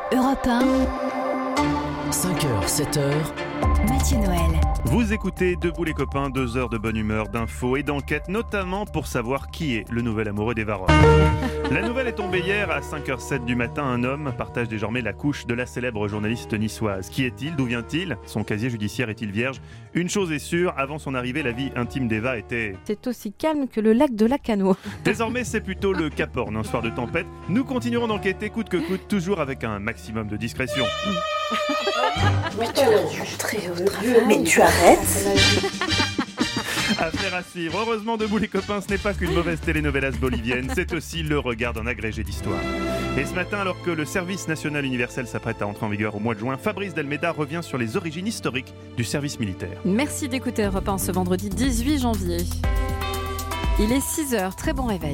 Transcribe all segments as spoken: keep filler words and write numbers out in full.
Europe un. cinq heures, sept heures. Mathieu Noël. Vous écoutez Debout les copains, deux heures de bonne humeur, d'infos et d'enquêtes, notamment pour savoir qui est le nouvel amoureux des Varrones. La nouvelle est tombée hier à cinq heures zéro sept du matin. Un homme partage désormais la couche de la célèbre journaliste niçoise. Qui est-il ? D'où vient-il ? Son casier judiciaire est-il vierge ? Une chose est sûre, avant son arrivée, la vie intime d'Eva était... C'est aussi calme que le lac de Lacanau. Désormais, c'est plutôt le Cap Horn, un soir de tempête. Nous continuerons d'enquêter coûte que coûte, toujours avec un maximum de discrétion. Mais tu as Mais tu arrêtes. Affaire à suivre. Heureusement, Debout les copains, ce n'est pas qu'une mauvaise telenovelas bolivienne, c'est aussi le regard d'un agrégé d'histoire. Et ce matin, alors que le service national universel s'apprête à entrer en vigueur au mois de juin, Fabrice Delmeda revient sur les origines historiques du service militaire. Merci d'écouter Europe un ce vendredi dix-huit janvier. Il est six heures, très bon réveil.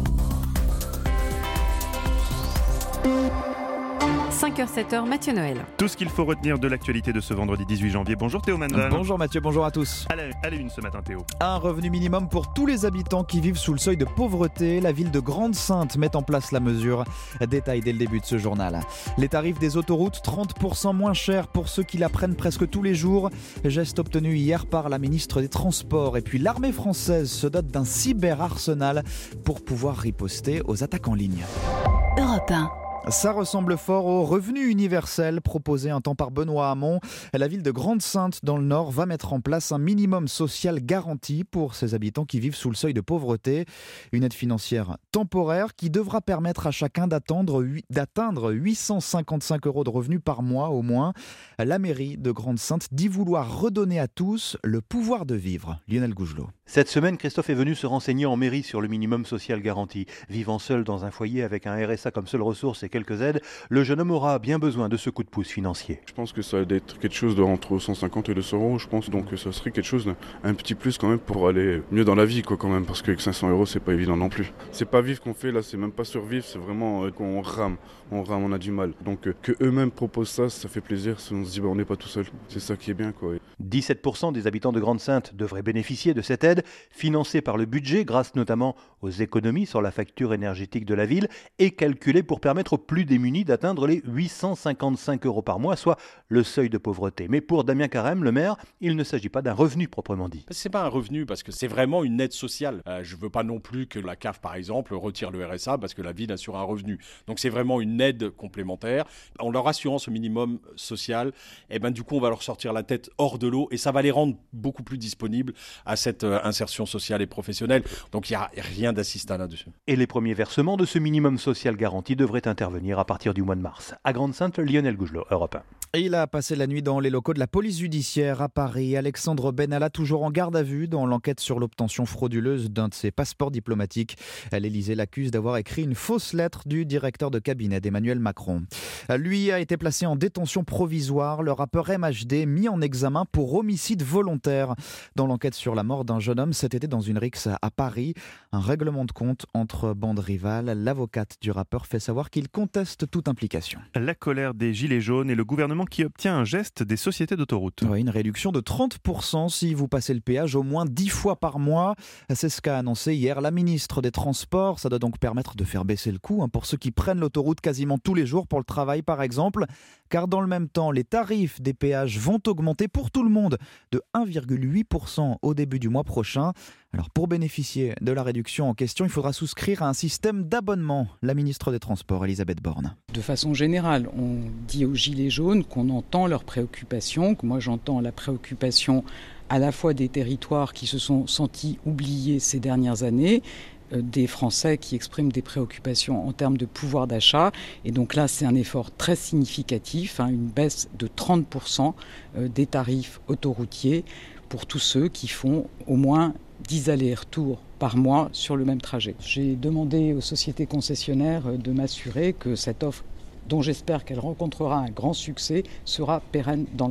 cinq heures sept heures, Mathieu Noël. Tout ce qu'il faut retenir de l'actualité de ce vendredi dix-huit janvier. Bonjour Théo Mandan. Bonjour Mathieu, bonjour à tous. À la, à la une ce matin Théo. Un revenu minimum pour tous les habitants qui vivent sous le seuil de pauvreté. La ville de Grande-Synthe met en place la mesure. Détail dès le début de ce journal. Les tarifs des autoroutes, trente pour cent moins chers pour ceux qui la prennent presque tous les jours. Geste obtenu hier par la ministre des Transports. Et puis l'armée française se dote d'un cyberarsenal pour pouvoir riposter aux attaques en ligne. Europe un. Ça ressemble fort au revenu universel proposé un temps par Benoît Hamon. La ville de Grande-Synthe dans le Nord va mettre en place un minimum social garanti pour ses habitants qui vivent sous le seuil de pauvreté. Une aide financière temporaire qui devra permettre à chacun d'atteindre huit cent cinquante-cinq euros de revenus par mois au moins. La mairie de Grande-Synthe dit vouloir redonner à tous le pouvoir de vivre. Lionel Gougelot. Cette semaine, Christophe est venu se renseigner en mairie sur le minimum social garanti. Vivant seul dans un foyer avec un R S A comme seule ressource et quelques aides, le jeune homme aura bien besoin de ce coup de pouce financier. Je pense que ça va être quelque chose d'entre cent cinquante et deux cents euros, je pense. Donc ça serait quelque chose d'un petit plus quand même pour aller mieux dans la vie, quoi, quand même. Parce qu'avec cinq cents euros, c'est pas évident non plus. C'est pas vivre qu'on fait là, c'est même pas survivre, c'est vraiment euh, qu'on rame. On rame, on a du mal. Donc euh, que eux-mêmes proposent ça, ça fait plaisir. On se dit, bah, on n'est pas tout seul. C'est ça qui est bien, quoi. dix-sept pour cent des habitants de Grande-Synthe devraient bénéficier de cette aide, financée par le budget, grâce notamment aux économies sur la facture énergétique de la ville, et calculée pour permettre aux plus démunis d'atteindre les huit cent cinquante-cinq euros par mois, soit le seuil de pauvreté. Mais pour Damien Carême, le maire, il ne s'agit pas d'un revenu proprement dit. C'est pas un revenu parce que c'est vraiment une aide sociale. Euh, je veux pas non plus que la C A F, par exemple, retire le R S A parce que la ville assure un revenu. Donc c'est vraiment une aide complémentaire. En leur assurant ce minimum social, eh ben, du coup, on va leur sortir la tête hors de l'eau et ça va les rendre beaucoup plus disponibles à cette euh, insertion sociale et professionnelle. Donc il n'y a rien d'assistant là-dessus. Et les premiers versements de ce minimum social garanti devraient intervenir à partir du mois de mars. À Grande-Synthe, Lionel Gougelot, Europe un. Il a passé la nuit dans les locaux de la police judiciaire à Paris. Alexandre Benalla, toujours en garde à vue dans l'enquête sur l'obtention frauduleuse d'un de ses passeports diplomatiques. L'Élysée l'accuse d'avoir écrit une fausse lettre du directeur de cabinet d'Emmanuel Macron. Lui a été placé en détention provisoire. Le rappeur M H D mis en examen pour homicide volontaire dans l'enquête sur la mort d'un jeune homme cet été dans une rixe à Paris. Un règlement de compte entre bandes rivales. L'avocate du rappeur fait savoir qu'il conteste toute implication. La colère des gilets jaunes et le gouvernement qui obtient un geste des sociétés d'autoroutes. Oui, une réduction de trente pour cent si vous passez le péage au moins dix fois par mois. C'est ce qu'a annoncé hier la ministre des Transports. Ça doit donc permettre de faire baisser le coût hein, pour ceux qui prennent l'autoroute quasiment tous les jours pour le travail par exemple. Car dans le même temps, les tarifs des péages vont augmenter pour tout le monde de un virgule huit pour cent au début du mois prochain. Alors pour bénéficier de la réduction en question, il faudra souscrire à un système d'abonnement. La ministre des Transports, Elisabeth Borne. De façon générale, on dit aux Gilets jaunes qu'on entend leurs préoccupations, que moi j'entends la préoccupation à la fois des territoires qui se sont sentis oubliés ces dernières années, des Français qui expriment des préoccupations en termes de pouvoir d'achat. Et donc là, c'est un effort très significatif, hein, une baisse de trente pour cent des tarifs autoroutiers pour tous ceux qui font au moins dix allers-retours par mois sur le même trajet. J'ai demandé aux sociétés concessionnaires de m'assurer que cette offre, dont j'espère qu'elle rencontrera un grand succès, sera pérenne dans le temps.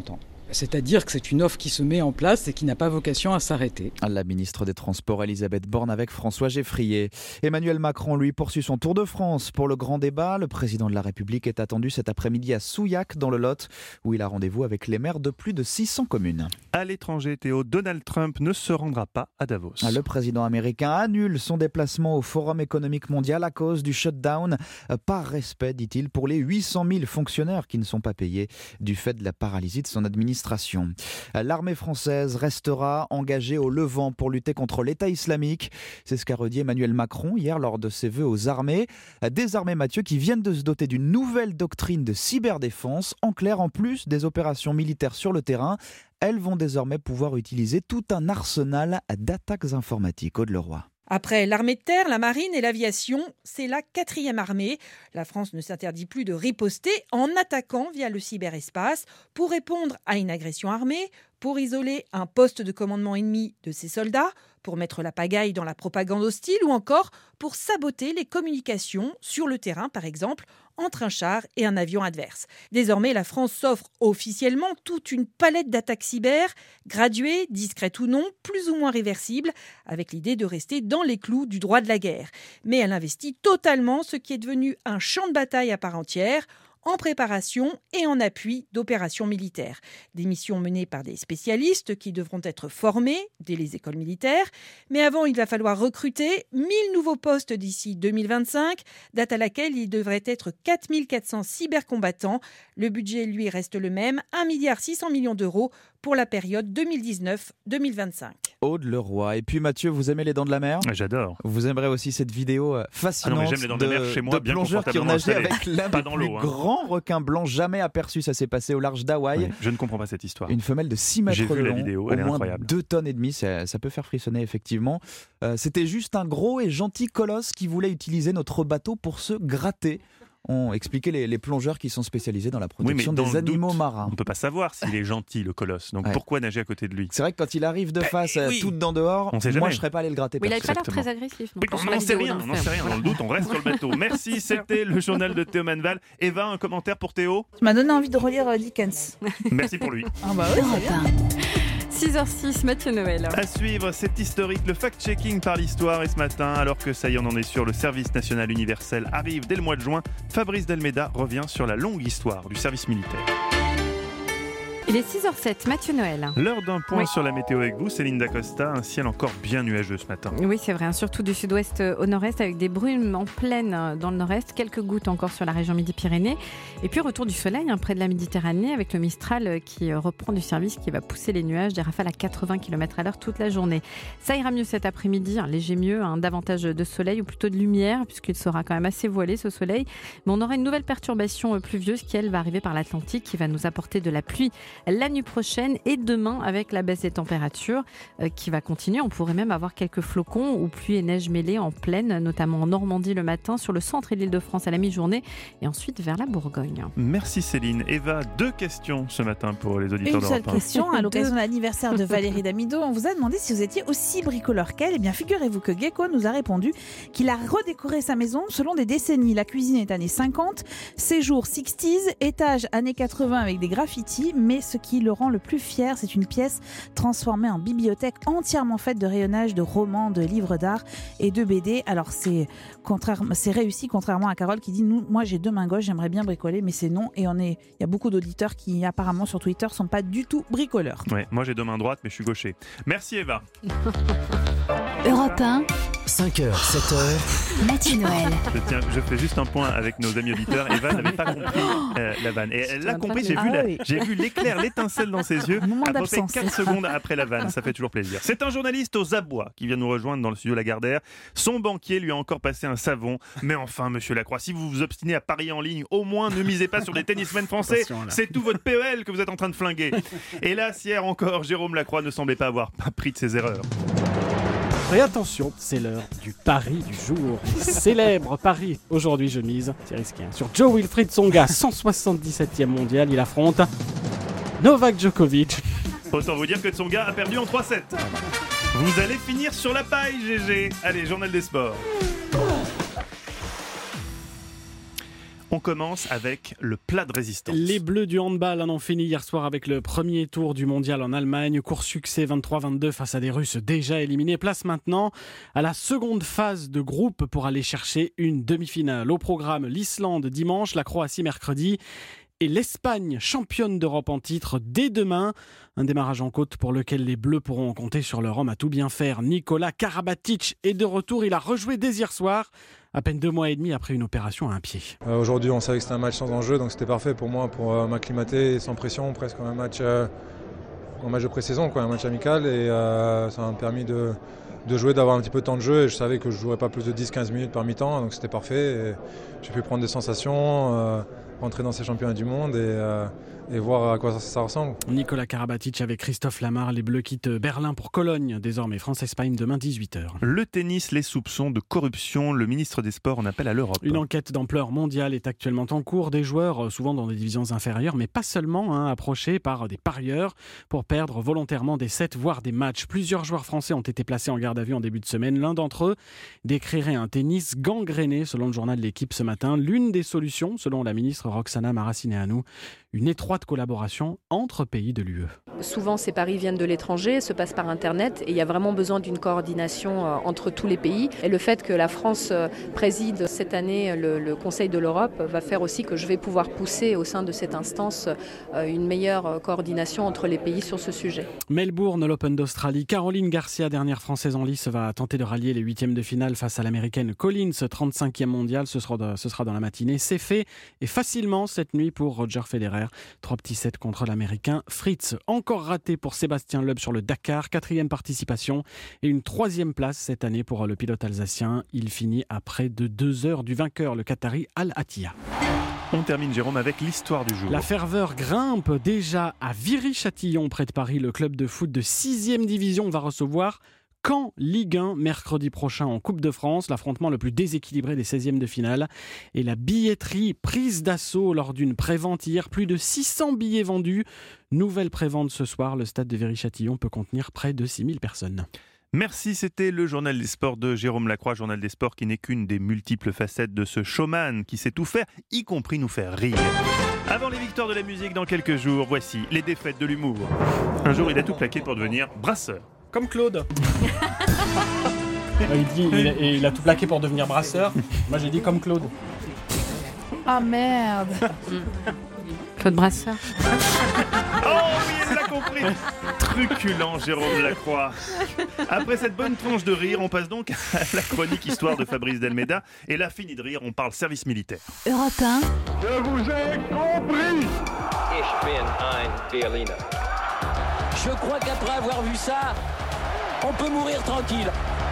C'est-à-dire que c'est une offre qui se met en place et qui n'a pas vocation à s'arrêter. La ministre des Transports Elisabeth Borne avec François Geffrier. Emmanuel Macron, lui, poursuit son tour de France pour le grand débat. Le président de la République est attendu cet après-midi à Souillac, dans le Lot, où il a rendez-vous avec les maires de plus de six cents communes. À l'étranger, Théo, Donald Trump ne se rendra pas à Davos. Le président américain annule son déplacement au Forum économique mondial à cause du shutdown. Par respect, dit-il, pour les huit cent mille fonctionnaires qui ne sont pas payés du fait de la paralysie de son administration. L'armée française restera engagée au Levant pour lutter contre l'État islamique. C'est ce qu'a redit Emmanuel Macron hier lors de ses vœux aux armées. Des armées, Mathieu, qui viennent de se doter d'une nouvelle doctrine de cyberdéfense. En clair, en plus des opérations militaires sur le terrain, elles vont désormais pouvoir utiliser tout un arsenal d'attaques informatiques. Aude Leroy. Après l'armée de terre, la marine et l'aviation, c'est la quatrième armée. La France ne s'interdit plus de riposter en attaquant via le cyberespace pour répondre à une agression armée, pour isoler un poste de commandement ennemi de ses soldats, pour mettre la pagaille dans la propagande hostile ou encore pour saboter les communications sur le terrain, par exemple, entre un char et un avion adverse. Désormais, la France s'offre officiellement toute une palette d'attaques cyber, graduées, discrètes ou non, plus ou moins réversibles, avec l'idée de rester dans les clous du droit de la guerre. Mais elle investit totalement ce qui est devenu un champ de bataille à part entière, en préparation et en appui d'opérations militaires. Des missions menées par des spécialistes qui devront être formés dès les écoles militaires. Mais avant, il va falloir recruter mille nouveaux postes d'ici deux mille vingt-cinq, date à laquelle il devrait être quatre mille quatre cents cybercombattants. Le budget, lui, reste le même, un milliard six cents millions d'euros pour la période deux mille dix-neuf deux mille vingt-cinq. Aude Leroy. Et puis Mathieu, vous aimez les dents de la mer ? J'adore. Vous aimerez aussi cette vidéo fascinante ah non, mais j'aime les dents de, de la mer chez moi, de bien plongeurs qui ont nagé avec l'un des plus hein. grands requins blancs jamais aperçus. Ça s'est passé au large d'Hawaï. Ouais, je ne comprends pas cette histoire. Une femelle de six mètres J'ai vu de long, la vidéo, au elle est moins incroyable. deux tonnes et demie. Ça, ça peut faire frissonner effectivement. Euh, c'était juste un gros et gentil colosse qui voulait utiliser notre bateau pour se gratter. On expliquait les, les plongeurs qui sont spécialisés dans la protection oui, des animaux doute, marins. On ne peut pas savoir s'il est gentil, le colosse. Donc ouais. Pourquoi nager à côté de lui ? C'est vrai que quand il arrive de face, bah, oui. tout dedans dehors, moi je ne serais pas allé le gratter. Oui, il n'avait pas l'air très agressif. Oui, on n'en sait rien, on n'en sait rien. Dans le doute, on reste sur le bateau. Merci, c'était le journal de Théo Manval. Eva, un commentaire pour Théo ? Tu m'as donné envie de relire Dickens. Merci pour lui. Ah bah oui, c'est bien. six heures six, Mathieu Noël. À suivre, c'est historique, le fact-checking par l'histoire. Et ce matin, alors que ça y est, on en est sûr, le service national universel arrive dès le mois de juin. Fabrice Delmeda revient sur la longue histoire du service militaire. Il est six heures sept, Mathieu Noël. L'heure d'un point oui. sur la météo avec vous, Céline Dacosta. Un ciel encore bien nuageux ce matin. Oui, c'est vrai, surtout du sud-ouest au nord-est avec des brumes en pleine dans le nord-est. Quelques gouttes encore sur la région Midi-Pyrénées. Et puis retour du soleil hein, près de la Méditerranée avec le Mistral qui reprend du service, qui va pousser les nuages, des rafales à quatre-vingts kilomètres à l'heure toute la journée. Ça ira mieux cet après-midi, un léger mieux, hein, davantage de soleil ou plutôt de lumière puisqu'il sera quand même assez voilé ce soleil. Mais on aura une nouvelle perturbation pluvieuse qui, elle, va arriver par l'Atlantique, qui va nous apporter de la pluie la nuit prochaine et demain avec la baisse des températures euh, qui va continuer. On pourrait même avoir quelques flocons ou pluie et neige mêlées en plaine, notamment en Normandie le matin, sur le centre et l'Île-de-France à la mi-journée et ensuite vers la Bourgogne. Merci Céline. Eva, deux questions ce matin pour les auditeurs d'Europe un. Une seule question. À l'occasion de l'anniversaire de Valérie Damido, on vous a demandé si vous étiez aussi bricoleur qu'elle. Eh bien, figurez-vous que Gecko nous a répondu qu'il a redécoré sa maison selon des décennies. La cuisine est années cinquante, séjour sixties, étage années quatre-vingts avec des graffitis, mais ce qui le rend le plus fier, c'est une pièce transformée en bibliothèque entièrement faite de rayonnage, de romans, de livres d'art et de B D. Alors c'est, contraire, c'est réussi, contrairement à Carole qui dit nous, moi j'ai deux mains gauches, j'aimerais bien bricoler, mais c'est non. Et on est, il y a beaucoup d'auditeurs qui apparemment sur Twitter sont pas du tout bricoleurs. Ouais, moi j'ai deux mains droites, mais je suis gaucher. Merci Eva. Europe un. cinq heures, sept heures. Mathieu Noël. Je, tiens, je fais juste un point avec nos amis auditeurs. Eva n'avait pas compris euh, la vanne. Et elle l'a compris, j'ai, ah vu, oui. j'ai vu l'éclair, l'étincelle dans ses yeux. À peu près quatre secondes après la vanne. Ça fait toujours plaisir. C'est un journaliste aux abois qui vient nous rejoindre dans le studio Lagardère. Son banquier lui a encore passé un savon. Mais enfin, monsieur Lacroix, si vous vous obstinez à parier en ligne, au moins ne misez pas sur des tennismen français. C'est tout votre P E L que vous êtes en train de flinguer. Hélas, hier encore, Jérôme Lacroix ne semblait pas avoir appris de ses erreurs. Et attention, c'est l'heure du pari du jour. Célèbre pari. Aujourd'hui, je mise, c'est risqué, hein, sur Joe Wilfried Tsonga, cent soixante-dix-septième mondial. Il affronte Novak Djokovic. Autant vous dire que Tsonga a perdu en trois sept. Vous allez finir sur la paille, G G. Allez, journal des sports. On commence avec le plat de résistance. Les Bleus du handball en ont fini hier soir avec le premier tour du mondial en Allemagne. Court succès vingt-trois vingt-deux face à des Russes déjà éliminés. Place maintenant à la seconde phase de groupe pour aller chercher une demi-finale. Au programme, l'Islande dimanche, la Croatie mercredi et l'Espagne championne d'Europe en titre dès demain. Un démarrage en côte pour lequel les Bleus pourront compter sur leur homme à tout bien faire. Nikola Karabatic est de retour. Il a rejoué dès hier soir, à peine deux mois et demi après une opération à un pied. Euh, aujourd'hui, on savait que c'était un match sans enjeu, donc c'était parfait pour moi pour euh, m'acclimater sans pression, presque comme un match, euh, un match de pré-saison, quoi, un match amical. Et euh, ça m'a permis de, de jouer, d'avoir un petit peu de temps de jeu. Et je savais que je ne jouerais pas plus de dix à quinze minutes par mi-temps, donc c'était parfait. Et j'ai pu prendre des sensations, euh, rentrer dans ces championnats du monde et, euh, et voir à quoi ça, ça ressemble. Nicolas Karabatic avec Christophe Lamar. Les Bleus quittent Berlin pour Cologne. Désormais France-Espagne demain dix-huit heures. Le tennis, les soupçons de corruption. Le ministre des Sports en appelle à l'Europe. Une enquête d'ampleur mondiale est actuellement en cours. Des joueurs, souvent dans des divisions inférieures, mais pas seulement, hein, approchés par des parieurs pour perdre volontairement des sets, voire des matchs. Plusieurs joueurs français ont été placés en garde à vue en début de semaine. L'un d'entre eux décrirait un tennis gangréné, selon le journal de l'Équipe ce matin. L'une des solutions, selon la ministre Roxana Maracineanu, une étroite collaboration entre pays de l'U E. Souvent, ces paris viennent de l'étranger, se passent par Internet et il y a vraiment besoin d'une coordination entre tous les pays. Et le fait que la France préside cette année le, le Conseil de l'Europe va faire aussi que je vais pouvoir pousser au sein de cette instance une meilleure coordination entre les pays sur ce sujet. Melbourne, l'Open d'Australie. Caroline Garcia, dernière française en lice, va tenter de rallier les huitièmes de finale face à l'américaine Collins, trente-cinquième mondiale. Ce sera, de, ce sera dans la matinée. C'est fait et facilement cette nuit pour Roger Federer. Trois petits sets contre l'américain Fritz. Encore raté pour Sébastien Loeb sur le Dakar. Quatrième participation et une troisième place cette année pour le pilote alsacien. Il finit à près de deux heures du vainqueur, le Qatari Al Attiyah. On termine, Jérôme, avec l'histoire du jour. La ferveur grimpe déjà à Viry-Châtillon, près de Paris. Le club de foot de sixième division va recevoir Caen Ligue un mercredi prochain en Coupe de France, l'affrontement le plus déséquilibré des seizièmes de finale. Et la billetterie prise d'assaut lors d'une prévente hier, plus de six cents billets vendus. Nouvelle prévente ce soir, le stade de Viry-Châtillon peut contenir près de six mille personnes. Merci, c'était le journal des sports de Jérôme Lacroix, journal des sports qui n'est qu'une des multiples facettes de ce showman qui sait tout faire, y compris nous faire rire. Avant les victoires de la musique dans quelques jours, voici les défaites de l'humour. Un jour, il a tout plaqué pour devenir brasseur. Comme Claude. il, dit, il, a, il a tout plaqué pour devenir brasseur. Moi, j'ai dit comme Claude. Ah merde. Claude Brasseur. Oh oui, elle l'a compris. Truculent, Jérôme Lacroix. Après cette bonne tronche de rire, on passe donc à la chronique histoire de Fabrice Delmeda. Et là, fini de rire, on parle service militaire. Europe un. Je vous ai compris. Ich bin ein Berliner. Je crois qu'après avoir vu ça, on peut mourir tranquille.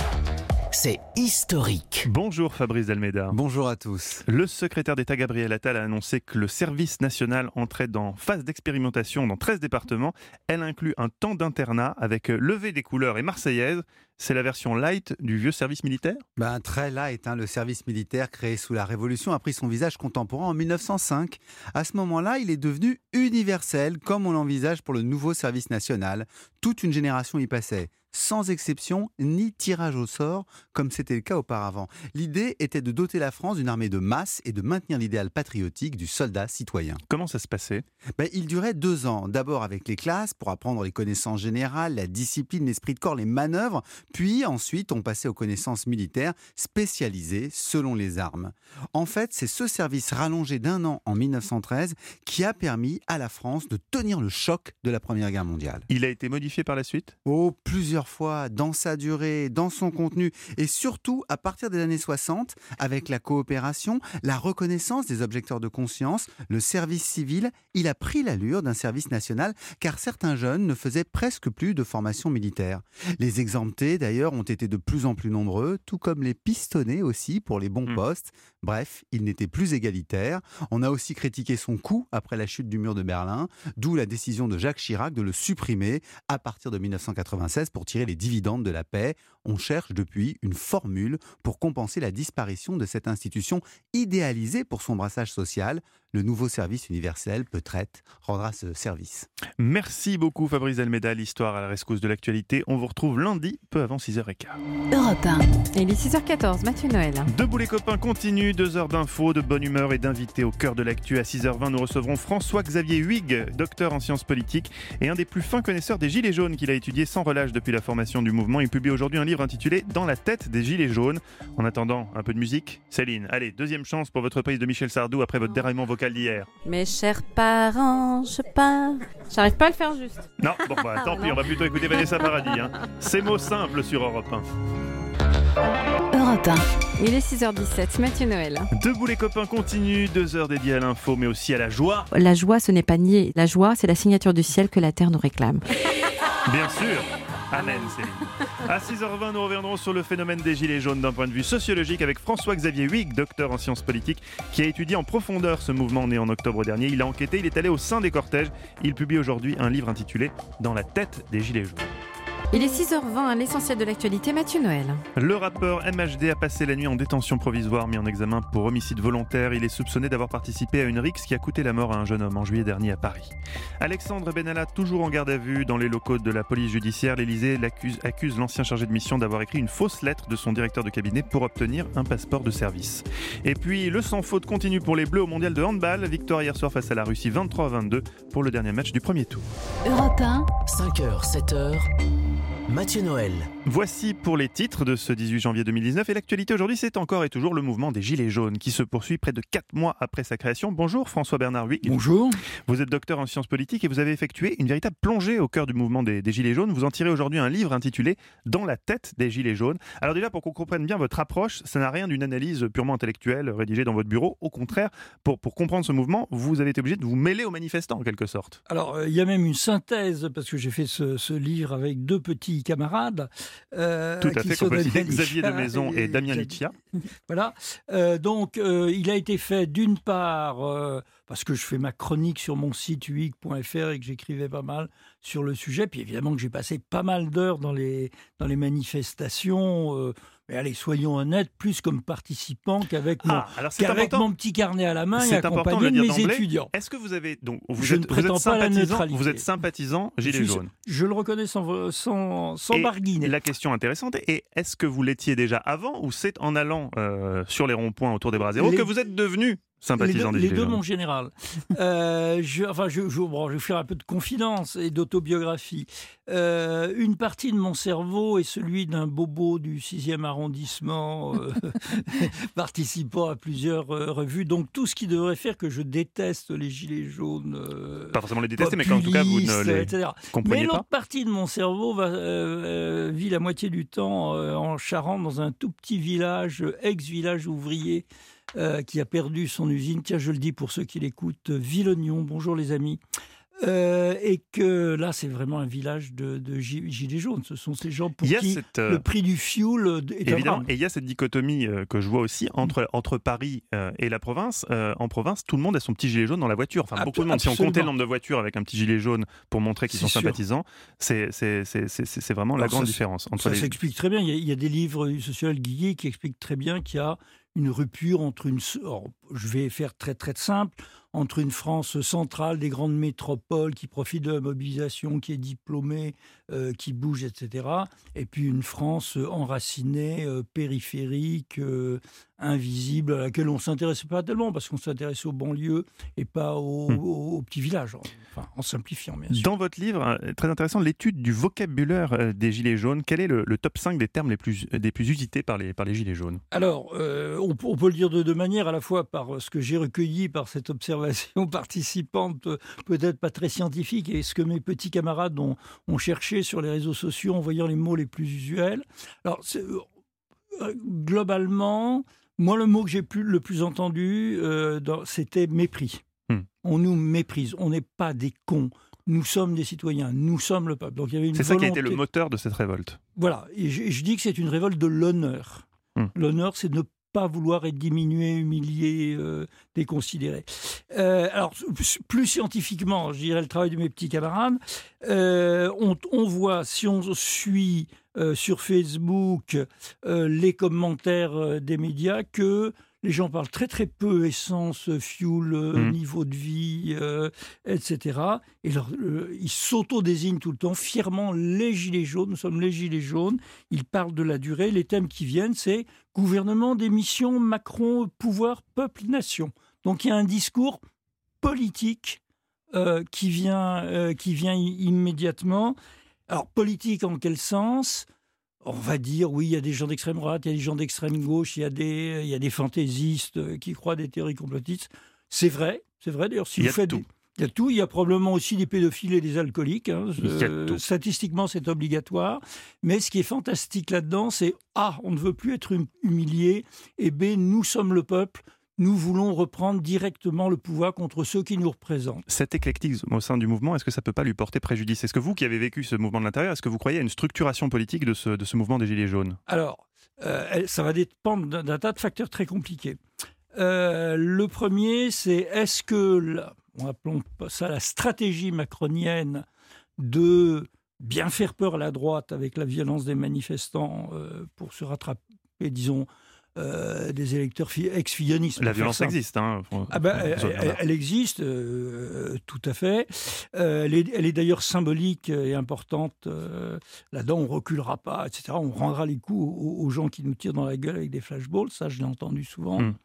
C'est historique. Bonjour Fabrice Delmeda. Bonjour à tous. Le secrétaire d'État Gabriel Attal a annoncé que le service national entrait dans phase d'expérimentation dans treize départements. Elle inclut un temps d'internat avec levée des couleurs et marseillaise. C'est la version light du vieux service militaire ? Ben, très light, hein. Le service militaire créé sous la Révolution a pris son visage contemporain en mille neuf cent cinq. À ce moment-là, il est devenu universel, comme on l'envisage pour le nouveau service national. Toute une génération y passait, sans exception ni tirage au sort, comme c'était le cas auparavant. L'idée était de doter la France d'une armée de masse et de maintenir l'idéal patriotique du soldat citoyen. Comment ça se passait ? Ben, il durait deux ans, d'abord avec les classes, pour apprendre les connaissances générales, la discipline, l'esprit de corps, les manœuvres, puis ensuite on passait aux connaissances militaires spécialisées selon les armes. En fait, c'est ce service rallongé d'un an en mille neuf cent treize qui a permis à la France de tenir le choc de la Première Guerre mondiale. Il a été modifié par la suite ? Oh, plusieurs fois, dans sa durée, dans son contenu, et surtout à partir des années soixante, avec la coopération, la reconnaissance des objecteurs de conscience, le service civil, il a pris l'allure d'un service national, car certains jeunes ne faisaient presque plus de formation militaire. Les exemptés, d'ailleurs, ont été de plus en plus nombreux, tout comme les pistonnés aussi pour les bons mmh. postes. Bref, il n'était plus égalitaire. On a aussi critiqué son coût après la chute du mur de Berlin, d'où la décision de Jacques Chirac de le supprimer à partir de mille neuf cent quatre-vingt-seize pour tirer les dividendes de la paix. On cherche depuis une formule pour compenser la disparition de cette institution idéalisée pour son brassage social. Le nouveau service universel, peut-être, rendra ce service. Merci beaucoup Fabrice Delmeda, l'histoire à la rescousse de l'actualité. On vous retrouve lundi, peu avant six heures quinze. Europe un. Et il est six heures quatorze, Mathieu Noël. Debout les copains continue. deux heures d'infos, de bonne humeur et d'invités au cœur de l'actu. À six heures vingt, nous recevrons François-Xavier Huyghe, docteur en sciences politiques et un des plus fins connaisseurs des Gilets jaunes qu'il a étudié sans relâche depuis la formation du mouvement. Il publie aujourd'hui un livre intitulé « Dans la tête des Gilets jaunes ». En attendant, un peu de musique. Céline, allez, deuxième chance pour votre prise de Michel Sardou après votre déraillement vocal d'hier. Mes chers parents, je pars. J'arrive pas à le faire juste. Non, bon bah tant pis, on va plutôt écouter Vanessa Paradis. Hein. Ces mots simples sur Europe un. Europe un. Il est six heures dix-sept, Mathieu Noël. Debout les copains continue, deux heures dédiées à l'info mais aussi à la joie. La joie, ce n'est pas nier. La joie, c'est la signature du ciel que la terre nous réclame. Bien sûr. Amen, Céline. À six heures vingt, nous reviendrons sur le phénomène des Gilets jaunes d'un point de vue sociologique avec François-Xavier Huyghe, docteur en sciences politiques, qui a étudié en profondeur ce mouvement né en octobre dernier. Il a enquêté, il est allé au sein des cortèges. Il publie aujourd'hui un livre intitulé « Dans la tête des Gilets jaunes ». Il est six heures vingt, l'essentiel de l'actualité, Mathieu Noël. Le rappeur M H D a passé la nuit en détention provisoire, mis en examen pour homicide volontaire. Il est soupçonné d'avoir participé à une rixe qui a coûté la mort à un jeune homme en juillet dernier à Paris. Alexandre Benalla, toujours en garde à vue dans les locaux de la police judiciaire. L'Élysée l'accuse, accuse l'ancien chargé de mission d'avoir écrit une fausse lettre de son directeur de cabinet pour obtenir un passeport de service. Et puis, le sans faute continue pour les Bleus au mondial de handball. Victoire hier soir face à la Russie vingt-trois à vingt-deux pour le dernier match du premier tour. Europe un. cinq heures, sept heures. Mathieu Noël. Voici pour les titres de ce dix-huit janvier deux mille dix-neuf. Et l'actualité aujourd'hui, c'est encore et toujours le mouvement des Gilets jaunes qui se poursuit près de quatre mois après sa création. Bonjour François-Bernard Huyghe. Bonjour. Vous êtes docteur en sciences politiques et vous avez effectué une véritable plongée au cœur du mouvement des, des Gilets jaunes. Vous en tirez aujourd'hui un livre intitulé « Dans la tête des Gilets jaunes ». Alors déjà, pour qu'on comprenne bien votre approche, ça n'a rien d'une analyse purement intellectuelle rédigée dans votre bureau. Au contraire, pour, pour comprendre ce mouvement, vous avez été obligé de vous mêler aux manifestants en quelque sorte. Alors, il euh, y a même une synthèse, parce que j'ai fait ce, ce livre avec deux petits camarades. Euh, Tout à qui fait, sont qu'on peut citer, Damien Xavier de Maison et, et Damien Licia. Voilà. Euh, donc, euh, il a été fait d'une part, euh, parce que je fais ma chronique sur mon site huyghe point f r et que j'écrivais pas mal sur le sujet, puis évidemment que j'ai passé pas mal d'heures dans les, dans les manifestations. Euh, Mais allez, soyons honnêtes, plus comme participant qu'avec mon, ah, alors c'est qu'avec mon petit carnet à la main et accompagné de, de mes étudiants. Est-ce que vous avez donc vous je êtes, ne prétends vous êtes pas la neutralité. Vous êtes sympathisant Gilets jaunes. Je le reconnais sans, sans, sans barguiner. La question intéressante est est-ce que vous l'étiez déjà avant ou c'est en allant euh, sur les ronds-points autour des bras zéro les... que vous êtes devenu sympathisant des Gilets jaunes? Les deux, jaunes. mon général. euh, je, enfin, je, je, bon, je vais faire un peu de confidence et d'autobiographie. Euh, une partie de mon cerveau est celui d'un bobo du sixième arrondissement, euh, participant à plusieurs euh, revues. Donc tout ce qui devrait faire que je déteste les Gilets jaunes. Euh, pas forcément les détester, mais qu'en tout cas vous ne les et cetera. comprenez mais pas. l'autre partie de mon cerveau va, euh, vit la moitié du temps euh, en Charente, dans un tout petit village, ex-village ouvrier. Euh, qui a perdu son usine, tiens je le dis pour ceux qui l'écoutent, Villognon, bonjour les amis, euh, et que là c'est vraiment un village de, de gilets jaunes, ce sont ces gens pour qui cette, euh, le prix du fioul est évidemment, un drame. Et il y a cette dichotomie euh, que je vois aussi entre, mmh. entre Paris euh, et la province. Euh, en province, tout le monde a son petit gilet jaune dans la voiture, enfin Absol- beaucoup de monde, si on comptait le nombre de voitures avec un petit gilet jaune pour montrer qu'ils c'est sont sûr. sympathisants, c'est, c'est, c'est, c'est, c'est vraiment Alors la grande ça, différence. Entre ça les... s'explique très bien, il y, a, il y a des livres du sociologue Guillet qui expliquent très bien qu'il y a une rupture entre une... Alors, je vais faire très très simple, entre une France centrale, des grandes métropoles qui profitent de la mobilisation, qui est diplômée, euh, qui bouge, et cetera. Et puis une France enracinée, euh, périphérique, euh, invisible, à laquelle on ne s'intéressait pas tellement, parce qu'on s'intéressait aux banlieues et pas aux, mmh. aux, aux petits villages, enfin, en simplifiant bien sûr. Dans votre livre, très intéressant, l'étude du vocabulaire des Gilets jaunes. Quel est le, le top cinq des termes les plus, des plus usités par les, par les Gilets jaunes? Alors, euh, on, on peut le dire de deux manières, à la fois par ce que j'ai recueilli par cette observation participante, peut-être pas très scientifique, et ce que mes petits camarades ont, ont cherché sur les réseaux sociaux en voyant les mots les plus usuels. Alors, c'est, euh, globalement, moi, le mot que j'ai plus, le plus entendu, euh, dans, c'était mépris. Hmm. On nous méprise, on n'est pas des cons. Nous sommes des citoyens, nous sommes le peuple. Donc, il y avait une c'est ça volonté... qui a été le moteur de cette révolte. Voilà, et je, je dis que c'est une révolte de l'honneur. Hmm. L'honneur, c'est de ne pas vouloir être diminué, humilié, euh, déconsidéré. Euh, alors, plus scientifiquement, je dirais le travail de mes petits camarades, euh, on, on voit, si on suit euh, sur Facebook euh, les commentaires euh, des médias, que les gens parlent très très peu essence, fuel, euh, Mmh. niveau de vie, euh, et cetera. Et leur- euh, ils s'auto-désignent tout le temps fièrement les gilets jaunes. Nous sommes les gilets jaunes. Ils parlent de la durée. Les thèmes qui viennent, c'est gouvernement, démission, Macron, pouvoir, peuple, nation. Donc il y a un discours politique euh, qui vient, euh, qui vient i- immédiatement. Alors politique en quel sens ? On va dire, oui, il y a des gens d'extrême droite, il y a des gens d'extrême gauche, il y a des, il y a des fantaisistes euh, qui croient des théories complotistes. C'est vrai, c'est vrai. D'ailleurs, si Il y vous a faites, tout. il y a tout. Il y a probablement aussi des pédophiles et des alcooliques. hein. Il y a Euh, tout. Statistiquement, c'est obligatoire. Mais ce qui est fantastique là-dedans, c'est A, on ne veut plus être hum- humilié, et B, nous sommes le peuple. Nous voulons reprendre directement le pouvoir contre ceux qui nous représentent. Cet éclectisme au sein du mouvement, est-ce que ça ne peut pas lui porter préjudice ? Est-ce que vous, qui avez vécu ce mouvement de l'intérieur, est-ce que vous croyez à une structuration politique de ce, de ce mouvement des Gilets jaunes ? Alors, euh, elle- ça va dépendre d'un, d'un tas de facteurs très compliqués. Euh, le premier, c'est est-ce que, la, on appelons ça la stratégie macronienne de bien faire peur à la droite avec la violence des manifestants euh, pour se rattraper, disons, euh, des électeurs fi- ex-fillonistes. La pour faire violence simple. existe. Hein, faut- Ah ben, faut- elle, faut- elle- elle existe, euh, tout à fait. Euh, elle est, elle est d'ailleurs symbolique et importante. euh, là-dedans, on ne reculera pas, et cetera. On rendra les coups aux, aux gens qui nous tirent dans la gueule avec des flashballs. Ça, je l'ai entendu souvent. Mm.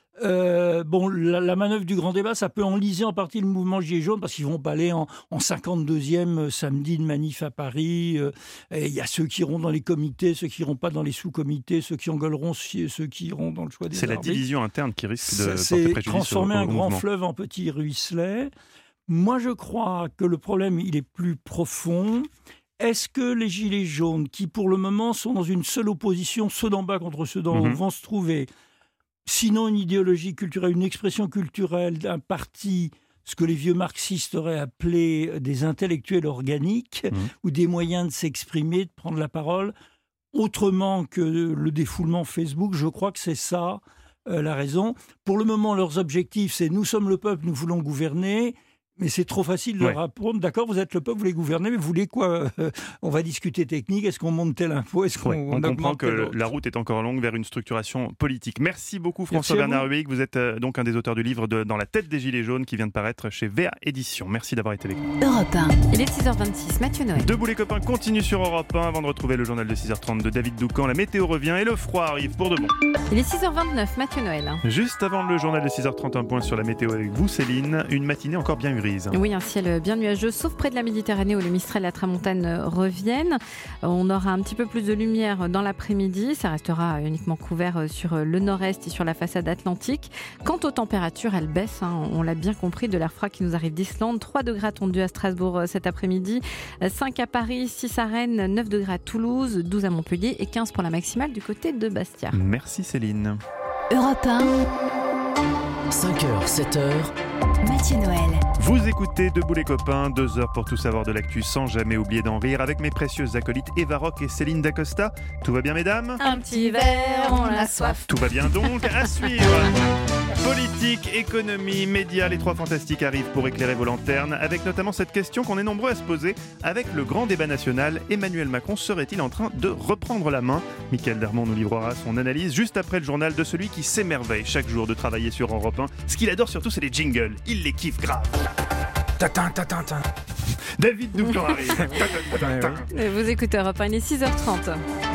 Euh, bon, la, la manœuvre du grand débat, ça peut enliser en partie le mouvement Gilets jaunes parce qu'ils vont pas aller en, en cinquante-deuxième samedi de manif à Paris. euh, et il y a ceux qui iront dans les comités, ceux qui iront pas dans les sous-comités, ceux qui engueuleront, si- ceux qui iront dans le choix des C'est la arbitres. division interne qui risque de Ça, porter c'est préjudice transformer au, au un grand mouvement. fleuve en petit ruisselet. Moi, je crois que le problème, il est plus profond. Est-ce que les Gilets jaunes, qui pour le moment sont dans une seule opposition, ceux d'en bas contre ceux d'en haut, Mhm. vont se trouver, sinon une idéologie culturelle, une expression culturelle d'un parti, ce que les vieux marxistes auraient appelé des intellectuels organiques, Mhm. ou des moyens de s'exprimer, de prendre la parole, autrement que le défoulement Facebook? Je crois que c'est ça euh, la raison. Pour le moment, leurs objectifs, c'est nous sommes le peuple, nous voulons gouverner. Mais c'est trop facile de Ouais. leur répondre, d'accord, vous êtes le peuple, vous voulez gouverner, mais vous voulez quoi? Euh, On va discuter technique, est-ce qu'on monte tel impôt, est-ce qu'on Ouais, on augmente comprend que tel autre? la route est encore longue vers une structuration politique. Merci beaucoup Merci à François-Bernard vous. Huyghe. Vous êtes euh, donc un des auteurs du livre de Dans la tête des Gilets jaunes qui vient de paraître chez V A Éditions. Merci d'avoir été avec nous. Europe un. Il est six heures vingt-six, Mathieu Noël. Debout les copains continue sur Europe un avant de retrouver le journal de six heures trente de David Doucan. La météo revient et le froid arrive pour de bon. Il est six heures vingt-neuf, Mathieu Noël. Juste avant le journal de six heures trente, un point sur la météo avec vous Céline. Une matinée encore bien grise. Oui, un ciel bien nuageux, sauf près de la Méditerranée où le Mistral et la Tramontane reviennent. On aura un petit peu plus de lumière dans l'après-midi. Ça restera uniquement couvert sur le nord-est et sur la façade atlantique. Quant aux températures, elles baissent. Hein. On l'a bien compris, de l'air froid qui nous arrive d'Islande. trois degrés attendus à Strasbourg cet après-midi. cinq à Paris, six à Rennes, neuf degrés à Toulouse, douze à Montpellier et quinze pour la maximale du côté de Bastia. Merci Céline. Europe un. cinq heures, sept heures. Mathieu Noël. Vous écoutez Debout les copains, deux heures pour tout savoir de l'actu sans jamais oublier d'en rire avec mes précieuses acolytes Eva Rock et Céline Dacosta. Tout va bien mesdames ? Un petit verre, on a soif. Tout va bien donc, à suivre. Politique, économie, médias, les trois fantastiques arrivent pour éclairer vos lanternes, avec notamment cette question qu'on est nombreux à se poser. Avec le grand débat national, Emmanuel Macron serait-il en train de reprendre la main ? Mickaël Darmon nous livrera son analyse juste après le journal de celui qui s'émerveille chaque jour de travailler sur Europe un. Ce qu'il adore surtout, c'est les jingles. Il les kiffe grave. Tatin, tatin, tatin. David Doucan arrive. Tatin, tatin. Vous écoutez Europe un, il est six heures trente.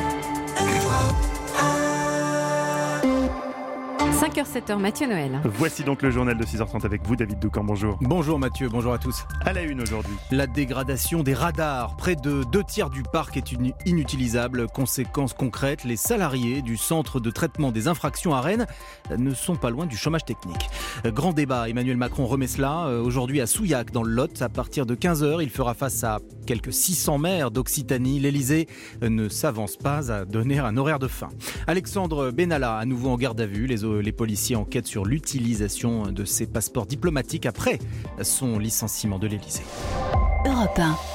cinq heures, sept heures, Mathieu Noël. Voici donc le journal de six heures trente avec vous, David Doucan. Bonjour. Bonjour Mathieu, bonjour à tous. À la une aujourd'hui. La dégradation des radars. Près de deux tiers du parc est une- inutilisable. Conséquence concrète, les salariés du centre de traitement des infractions à Rennes ne sont pas loin du chômage technique. Grand débat, Emmanuel Macron remet cela euh, aujourd'hui à Souillac dans le Lot. À partir de quinze heures, il fera face à quelques six cents maires d'Occitanie. L'Elysée ne s'avance pas à donner un horaire de fin. Alexandre Benalla, à nouveau en garde à vue. Les, les policiers enquêtent sur l'utilisation de ses passeports diplomatiques après son licenciement de l'Elysée. Europe un.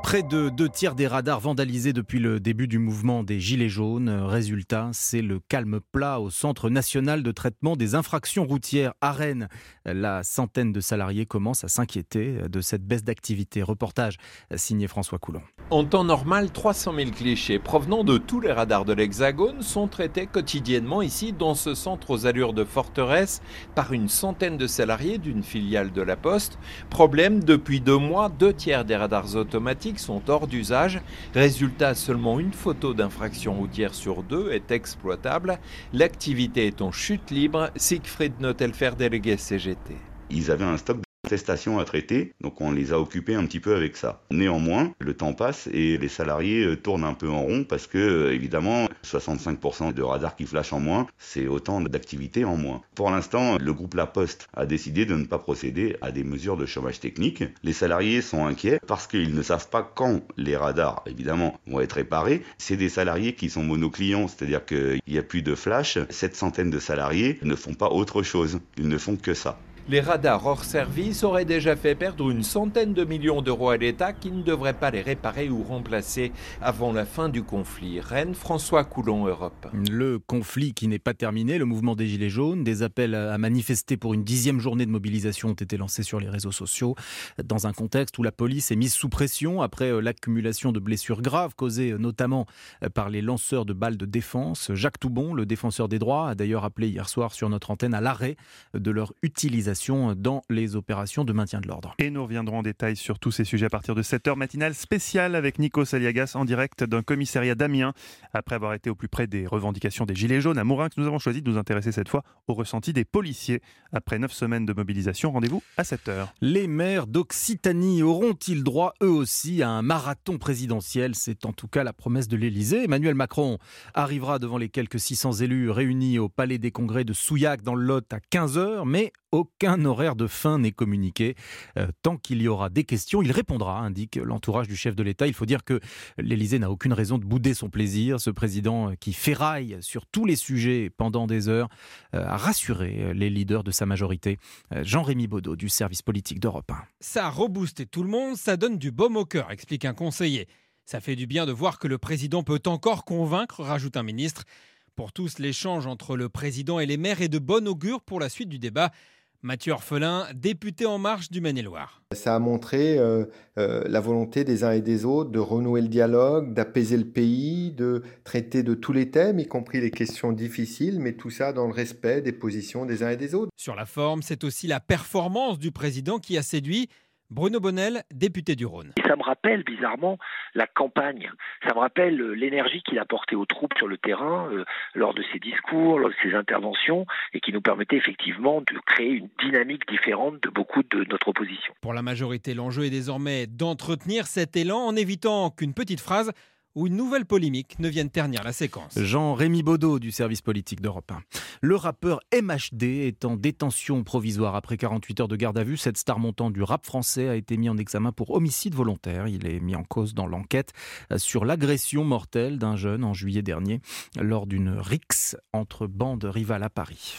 Près de deux tiers des radars vandalisés depuis le début du mouvement des Gilets jaunes. Résultat, c'est le calme plat au Centre national de traitement des infractions routières à Rennes. La centaine de salariés commence à s'inquiéter de cette baisse d'activité. Reportage signé François Coulon. En temps normal, trois cent mille clichés provenant de tous les radars de l'Hexagone sont traités quotidiennement ici dans ce centre aux allures de forteresse par une centaine de salariés d'une filiale de la Poste. Problème, depuis deux mois, deux tiers des radars automatiques sont hors d'usage. Résultat, seulement une photo d'infraction routière sur deux est exploitable. L'activité est en chute libre. Siegfried Notelfer, délégué C G T. Ils avaient un stock prestations à traiter, donc on les a occupés un petit peu avec ça. Néanmoins, le temps passe et les salariés tournent un peu en rond parce que, évidemment, soixante-cinq pour cent de radars qui flashent en moins, c'est autant d'activités en moins. Pour l'instant, le groupe La Poste a décidé de ne pas procéder à des mesures de chômage technique. Les salariés sont inquiets parce qu'ils ne savent pas quand les radars, évidemment, vont être réparés. C'est des salariés qui sont monoclients, c'est-à-dire qu'il n'y a plus de flash. Cette centaine de salariés ne font pas autre chose, ils ne font que ça. Les radars hors service auraient déjà fait perdre une centaine de millions d'euros à l'État qui ne devrait pas les réparer ou remplacer avant la fin du conflit. Rennes, François Coulon, Europe. Le conflit qui n'est pas terminé, le mouvement des Gilets jaunes, des appels à manifester pour une dixième journée de mobilisation ont été lancés sur les réseaux sociaux dans un contexte où la police est mise sous pression après l'accumulation de blessures graves causées notamment par les lanceurs de balles de défense. Jacques Toubon, le défenseur des droits, a d'ailleurs appelé hier soir sur notre antenne à l'arrêt de leur utilisation dans les opérations de maintien de l'ordre. Et nous reviendrons en détail sur tous ces sujets à partir de sept heures matinale spéciale avec Nikos Aliagas en direct d'un commissariat d'Amiens. Après avoir été au plus près des revendications des Gilets jaunes à Mourinx, nous avons choisi de nous intéresser cette fois au ressenti des policiers. Après neuf semaines de mobilisation, rendez-vous à sept heures. Les maires d'Occitanie auront-ils droit eux aussi à un marathon présidentiel ? C'est en tout cas la promesse de l'Élysée. Emmanuel Macron arrivera devant les quelques six cents élus réunis au Palais des Congrès de Souillac dans le Lot à quinze heures, mais aucun horaire de fin n'est communiqué. Euh, tant qu'il y aura des questions, il répondra, indique l'entourage du chef de l'État. Il faut dire que l'Élysée n'a aucune raison de bouder son plaisir. Ce président qui ferraille sur tous les sujets pendant des heures euh, a rassuré les leaders de sa majorité. Euh, Jean-Rémy Baudot du service politique d'Europe un. Ça a reboosté tout le monde, ça donne du baume au cœur, explique un conseiller. Ça fait du bien de voir que le président peut encore convaincre, rajoute un ministre. Pour tous, l'échange entre le président et les maires est de bon augure pour la suite du débat. Mathieu Orphelin, député En Marche du Maine-et-Loire. Ça a montré euh, euh, la volonté des uns et des autres de renouer le dialogue, d'apaiser le pays, de traiter de tous les thèmes, y compris les questions difficiles, mais tout ça dans le respect des positions des uns et des autres. Sur la forme, c'est aussi la performance du président qui a séduit. Bruno Bonnel, député du Rhône. Ça me rappelle bizarrement la campagne. Ça me rappelle l'énergie qu'il apportait aux troupes sur le terrain euh, lors de ses discours, lors de ses interventions et qui nous permettait effectivement de créer une dynamique différente de beaucoup de notre opposition. Pour la majorité, l'enjeu est désormais d'entretenir cet élan en évitant qu'une petite phrase ou une nouvelle polémique ne vienne ternir la séquence. Jean-Rémy Baudot du service politique d'Europe un. Le rappeur M H D est en détention provisoire après quarante-huit heures de garde à vue. Cette star montante du rap français a été mis en examen pour homicide volontaire. Il est mis en cause dans l'enquête sur l'agression mortelle d'un jeune en juillet dernier lors d'une rixe entre bandes rivales à Paris.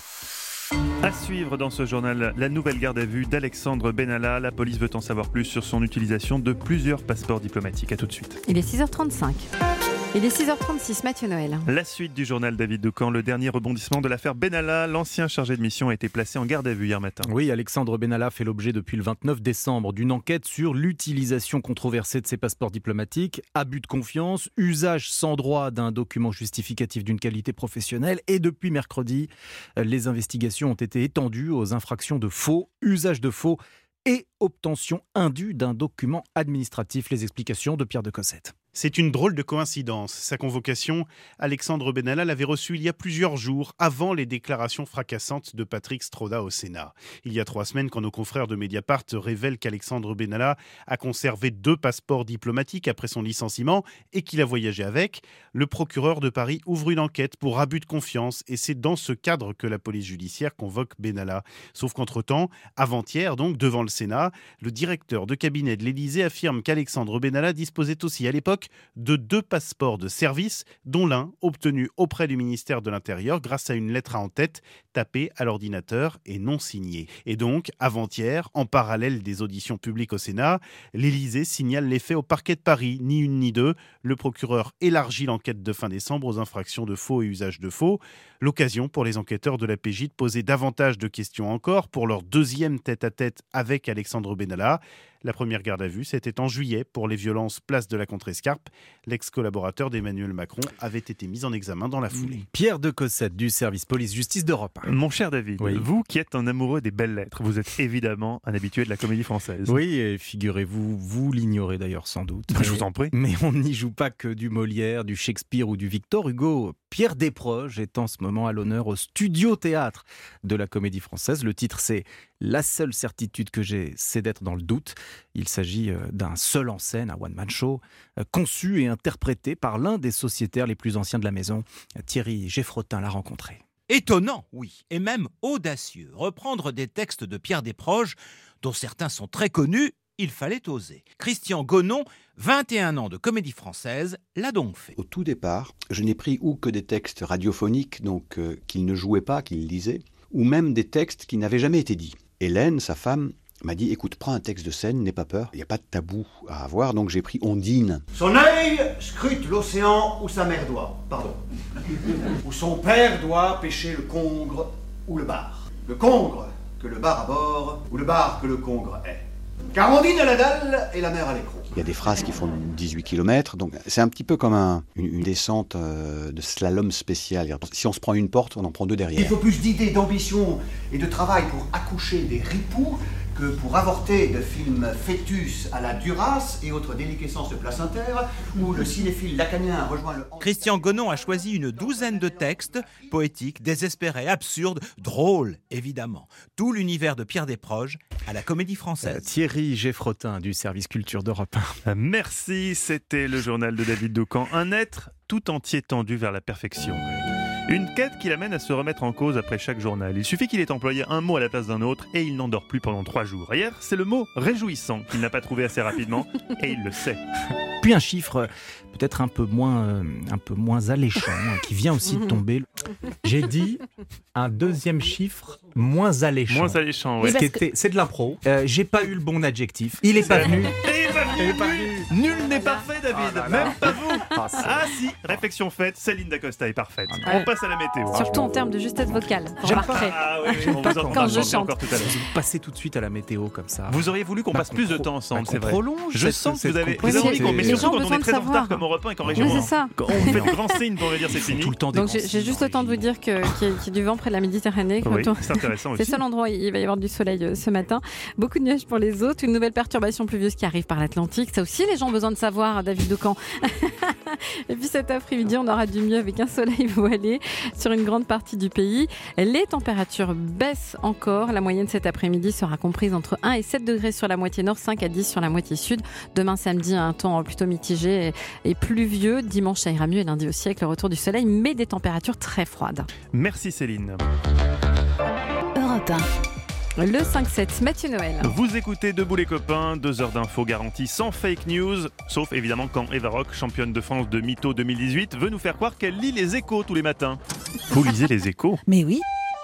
À suivre dans ce journal, la nouvelle garde à vue d'Alexandre Benalla. La police veut en savoir plus sur son utilisation de plusieurs passeports diplomatiques. À tout de suite. Il est six heures trente-cinq. Il est six heures trente-six, Mathieu Noël. La suite du journal David Decamp, le dernier rebondissement de l'affaire Benalla. L'ancien chargé de mission a été placé en garde à vue hier matin. Oui, Alexandre Benalla fait l'objet depuis le vingt-neuf décembre d'une enquête sur l'utilisation controversée de ses passeports diplomatiques, abus de confiance, usage sans droit d'un document justificatif d'une qualité professionnelle. Et depuis mercredi, les investigations ont été étendues aux infractions de faux, usage de faux et obtention indue d'un document administratif. Les explications de Pierre de Cossette. C'est une drôle de coïncidence. Sa convocation, Alexandre Benalla l'avait reçue il y a plusieurs jours, avant les déclarations fracassantes de Patrick Stroda au Sénat. Il y a trois semaines, quand nos confrères de Mediapart révèlent qu'Alexandre Benalla a conservé deux passeports diplomatiques après son licenciement et qu'il a voyagé avec, le procureur de Paris ouvre une enquête pour abus de confiance et c'est dans ce cadre que la police judiciaire convoque Benalla. Sauf qu'entre-temps, avant-hier, donc devant le Sénat, le directeur de cabinet de l'Élysée affirme qu'Alexandre Benalla disposait aussi à l'époque l'époque de deux passeports de service, dont l'un obtenu auprès du ministère de l'Intérieur grâce à une lettre à en-tête tapée à l'ordinateur et non signée. Et donc, avant-hier, en parallèle des auditions publiques au Sénat, l'Élysée signale les faits au parquet de Paris. Ni une ni deux, le procureur élargit l'enquête de fin décembre aux infractions de faux et usage de faux. L'occasion pour les enquêteurs de la P J de poser davantage de questions encore pour leur deuxième tête-à-tête avec Alexandre Benalla. La première garde à vue, c'était en juillet pour les violences place de la Contrescarpe. L'ex-collaborateur d'Emmanuel Macron avait été mis en examen dans la foulée. Pierre de Cossette du service police-justice d'Europe un. Mon cher David, oui. Vous qui êtes un amoureux des belles lettres, vous êtes évidemment un habitué de la comédie française. Oui, et figurez-vous, vous l'ignorez d'ailleurs sans doute. Je vous en prie. Mais on n'y joue pas que du Molière, du Shakespeare ou du Victor Hugo. Pierre Desproges est en ce moment à l'honneur au Studio Théâtre de la Comédie Française. Le titre, c'est « La seule certitude que j'ai, c'est d'être dans le doute ». Il s'agit d'un seul en scène, un one-man show, conçu et interprété par l'un des sociétaires les plus anciens de la maison. Thierry Geffrotin l'a rencontré. Étonnant, oui, et même audacieux. Reprendre des textes de Pierre Desproges, dont certains sont très connus, il fallait oser. Christian Gonon, vingt et un ans de comédie française, l'a donc fait. Au tout départ, je n'ai pris ou que des textes radiophoniques, donc euh, qu'il ne jouait pas, qu'il lisait, ou même des textes qui n'avaient jamais été dits. Hélène, sa femme, m'a dit « Écoute, prends un texte de scène, n'aie pas peur, il n'y a pas de tabou à avoir. » Donc j'ai pris Ondine. Son œil scrute l'océan où sa mère doit, pardon, où son père doit pêcher le congre ou le bar. Le congre que le bar aborde, ou le bar que le congre est. Car Ondine à la dalle et la mer à l'écrou. Il y a des phrases qui font dix-huit kilomètres, donc c'est un petit peu comme un, une, une descente euh, de slalom spécial. Si on se prend une porte, on en prend deux derrière. Il faut plus d'idées, d'ambition et de travail pour accoucher des ripoux que pour avorter de films fœtus à la Duras et autres déliquescences de placentaires, où le cinéphile lacanien rejoint le... Christian Gonon a choisi une douzaine de textes, poétiques, désespérés, absurdes, drôles, évidemment. Tout l'univers de Pierre Desproges à la Comédie Française. Euh, Thierry Geffrotin du service culture d'Europe un. Merci, c'était le journal de David Doucan. Un être tout entier tendu vers la perfection. Une quête qui l'amène à se remettre en cause après chaque journal. Il suffit qu'il ait employé un mot à la place d'un autre et il n'en dort plus pendant trois jours. Hier, c'est le mot réjouissant qu'il n'a pas trouvé assez rapidement et il le sait. Puis un chiffre peut-être un peu moins, euh, un peu moins alléchant, qui vient aussi de tomber. J'ai dit un deuxième chiffre moins alléchant. Moins alléchant, ouais. Que... C'est de l'impro. Euh, j'ai pas eu le bon adjectif. Il est pas venu. Il est pas venu. Il est pas venu. Nul n'est parfait, David. Ah là là. Même pas vous. Ah, ah si, réflexion faite, Céline Dacosta est parfaite. Ah, on passe à la météo. Surtout en termes de justesse vocale. J'aime pas. Ah oui, oui, on vous entend quand je chante. Encore tout à l'heure. Vous passez tout de suite à la météo comme ça. Vous auriez voulu qu'on passe plus de temps ensemble, c'est vrai. Prolonge. Je sens que vous avez, vous avez envie qu'on, mais surtout quand on est très en retard comme Europe un et qu'en région. Oui, c'est ça. On fait de grands signes pour me dire c'est fini. Tout le temps. Donc j'ai, j'ai juste le temps de vous dire que, qu'il, y a, qu'il y a du vent près de la Méditerranée. Oui, c'est intéressant aussi. C'est le seul endroit où il va y avoir du soleil ce matin. Beaucoup de nuages pour les autres. Une nouvelle perturbation pluvieuse qui arrive par l'Atlantique. Ça aussi, les gens ont besoin de savoir, David Doucan. Et puis cet après-midi, on aura du mieux avec un soleil voilé sur une grande partie du pays. Les températures baissent encore. La moyenne cet après-midi sera comprise entre un et sept degrés sur la moitié nord, cinq à dix sur la moitié sud. Demain samedi, un temps plutôt mitigé et pluvieux. Dimanche, ça ira mieux et lundi aussi avec le retour du soleil, mais des températures très froides. Merci Céline. Europe un. Le cinq sept, Mathieu Noël. Vous écoutez Debout les copains, deux heures d'infos garanties sans fake news, sauf évidemment quand Eva Rock, championne de France de Mytho deux mille dix-huit, veut nous faire croire qu'elle lit les Échos tous les matins. Vous lisez les Échos ? Mais oui.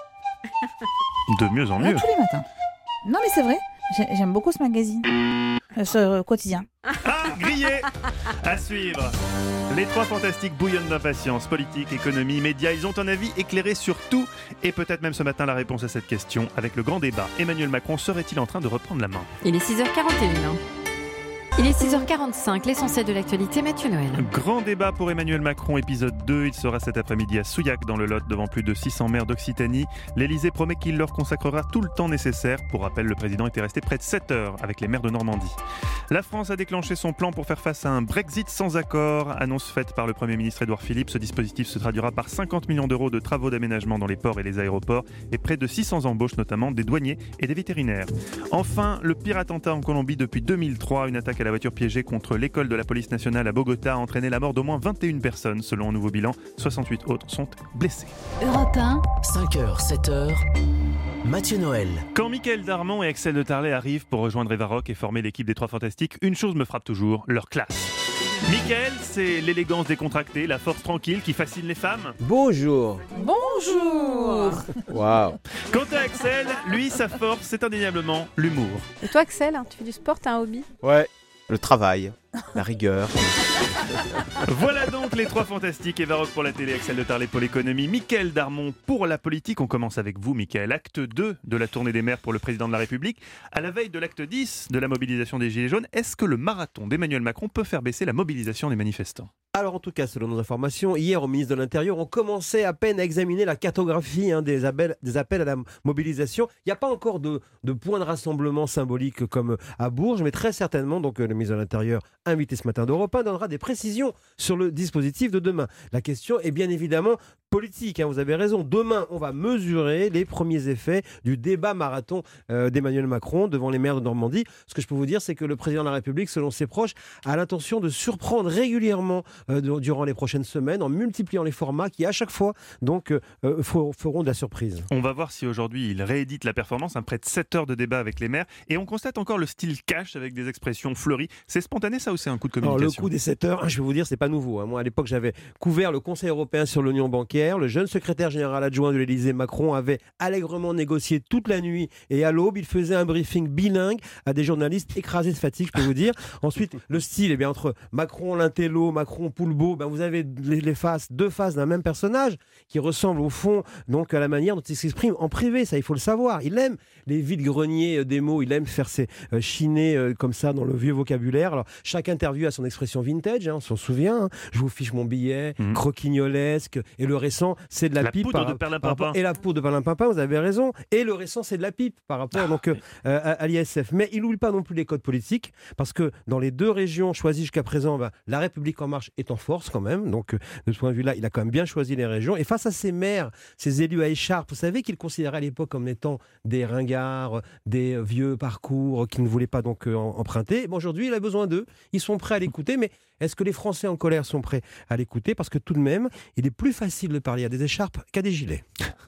De mieux en mieux. Ouais, tous les matins. Non mais c'est vrai, j'aime beaucoup ce magazine, euh, ce quotidien. Ah, grillé. À suivre. Les trois fantastiques bouillonnent d'impatience. Politique, économie, médias, ils ont un avis éclairé sur tout. Et peut-être même ce matin la réponse à cette question avec le grand débat. Emmanuel Macron serait-il en train de reprendre la main ? Il est six heures quarante et une. Il est six heures quarante-cinq, l'essentiel de l'actualité, Mathieu Noël. Grand débat pour Emmanuel Macron, épisode deux. Il sera cet après-midi à Souillac, dans le Lot, devant plus de six cents maires d'Occitanie. L'Élysée promet qu'il leur consacrera tout le temps nécessaire. Pour rappel, le président était resté près de sept heures avec les maires de Normandie. La France a déclenché son plan pour faire face à un Brexit sans accord. Annonce faite par le Premier ministre Édouard Philippe. Ce dispositif se traduira par cinquante millions d'euros de travaux d'aménagement dans les ports et les aéroports et près de six cents embauches, notamment des douaniers et des vétérinaires. Enfin, le pire attentat en Colombie depuis deux mille trois. Une attaque à la voiture piégée contre l'école de la police nationale à Bogota a entraîné la mort d'au moins vingt et une personnes. Selon un nouveau bilan, soixante-huit autres sont blessés. Europe un. cinq heures, sept heures. Mathieu Noël. Quand Mickaël Darmon et Axel de Tarlet arrivent pour rejoindre Eva Rock et former l'équipe des Trois Fantastiques, une chose me frappe toujours, leur classe. Mickaël, c'est l'élégance décontractée, la force tranquille qui fascine les femmes. Bonjour. Bonjour. Waouh. Quant à Axel, lui, sa force, c'est indéniablement l'humour. Et toi, Axel, tu fais du sport, t'as un hobby? Ouais. Le travail, la rigueur. Voilà donc les trois fantastiques. Eva Rock pour la télé, Axel de Tarlet pour l'économie, Mickaël Darmon pour la politique. On commence avec vous, Mickaël. Acte deux de la tournée des maires pour le président de la République. À la veille de l'acte dix de la mobilisation des Gilets jaunes, est-ce que le marathon d'Emmanuel Macron peut faire baisser la mobilisation des manifestants ? Alors en tout cas, selon nos informations, hier au ministre de l'Intérieur, on commençait à peine à examiner la cartographie hein, des, appels, des appels à la mobilisation. Il n'y a pas encore de, de point de rassemblement symbolique comme à Bourges, mais très certainement, donc le ministre de l'Intérieur, invité ce matin d'Europe un, donnera des précisions sur le dispositif de demain. La question est bien évidemment politique, hein, vous avez raison. Demain, on va mesurer les premiers effets du débat marathon euh, d'Emmanuel Macron devant les maires de Normandie. Ce que je peux vous dire, c'est que le président de la République, selon ses proches, a l'intention de surprendre régulièrement euh, durant les prochaines semaines en multipliant les formats qui, à chaque fois, donc, euh, feront de la surprise. On va voir si aujourd'hui il réédite la performance, hein, près de sept heures de débat avec les maires, et on constate encore le style cash avec des expressions fleuries. C'est spontané ça ou c'est un coup de communication ? Alors, le coup des sept heures, je vais vous dire, c'est pas nouveau. Hein. Moi, à l'époque, j'avais couvert le Conseil européen sur l'union bancaire. Le jeune secrétaire général adjoint de l'Élysée, Macron, avait allègrement négocié toute la nuit et à l'aube, il faisait un briefing bilingue à des journalistes écrasés de fatigue, je peux vous dire. Ensuite, le style, eh bien, entre Macron l'intello, Macron Poulbeau, ben, vous avez les, les faces, deux faces d'un même personnage qui ressemble au fond donc à la manière dont il s'exprime en privé, ça il faut le savoir. Il aime les vides-greniers des mots, il aime faire ses euh, chinés euh, comme ça dans le vieux vocabulaire. Alors, chaque interview a son expression vintage, hein, on s'en souvient. Hein. Je vous fiche mon billet, mmh. croquignolesque, et le récent, c'est de la, la pipe poudre par, de perlimpinpin. Par rapport, et la poudre de perlimpinpin, vous avez raison. Et le récent, c'est de la pipe par rapport ah, donc, euh, à, à l'I S F. Mais il n'oublie pas non plus les codes politiques, parce que dans les deux régions choisies jusqu'à présent, ben, la République en marche est en force quand même. Donc, euh, de ce point de vue-là, il a quand même bien choisi les régions. Et face à ces maires, ces élus à écharpe, vous savez qu'il considérait à l'époque comme étant des ringards, des vieux parcours qu'il ne voulait pas donc euh, emprunter. Bon, aujourd'hui, il a besoin d'eux. Ils sont prêts à l'écouter, mais est-ce que les Français en colère sont prêts à l'écouter ? Parce que tout de même, il est plus facile de parler à des écharpes qu'à des gilets.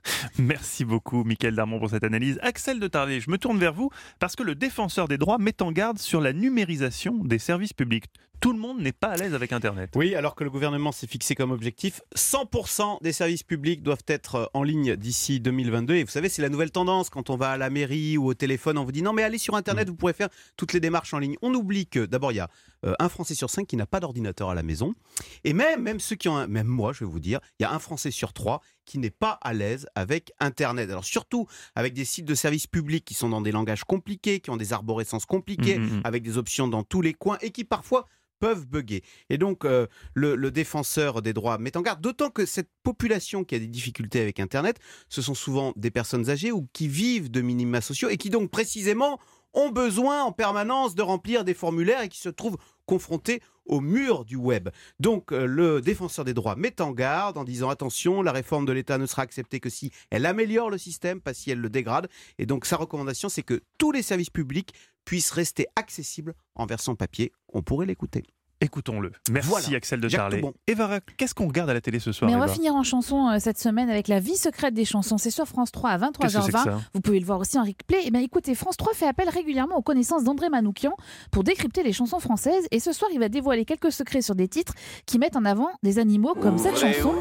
Merci beaucoup, Mickaël Darmon, pour cette analyse. Axel de Tarlet, je me tourne vers vous parce que le défenseur des droits met en garde sur la numérisation des services publics. Tout le monde n'est pas à l'aise avec Internet. Oui, alors que le gouvernement s'est fixé comme objectif, cent pour cent des services publics doivent être en ligne d'ici deux mille vingt-deux. Et vous savez, c'est la nouvelle tendance. Quand on va à la mairie ou au téléphone, on vous dit non, mais allez sur Internet, vous pourrez faire toutes les démarches en ligne. On oublie que d'abord, il y a euh, un Français sur cinq qui n'a pas d'ordinateur à la maison. Et même, même ceux qui ont, un, même moi, je vais vous dire, il y a un Français sur trois qui n'est pas à l'aise avec Internet. Alors surtout avec des sites de services publics qui sont dans des langages compliqués, qui ont des arborescences compliquées, mmh, mmh. avec des options dans tous les coins et qui parfois peuvent bugger. Et donc, euh, le, le défenseur des droits met en garde, d'autant que cette population qui a des difficultés avec Internet, ce sont souvent des personnes âgées ou qui vivent de minima sociaux et qui donc précisément ont besoin en permanence de remplir des formulaires et qui se trouvent confrontés au mur du web. Donc, euh, le défenseur des droits met en garde en disant attention, la réforme de l'État ne sera acceptée que si elle améliore le système, pas si elle le dégrade. Et donc, sa recommandation, c'est que tous les services publics puissent rester accessibles en version papier. On pourrait l'écouter. Écoutons-le. Merci voilà. Axel de Tarlet. Bon. Eva, qu'est-ce qu'on regarde à la télé ce soir? Mais on Eva va finir en chanson euh, cette semaine avec la vie secrète des chansons. C'est sur France trois à vingt-trois heures vingt. Vous pouvez le voir aussi en replay. Et bien écoutez, France trois fait appel régulièrement aux connaissances d'André Manoukian pour décrypter les chansons françaises. Et ce soir, il va dévoiler quelques secrets sur des titres qui mettent en avant des animaux comme ouvrez, cette chanson.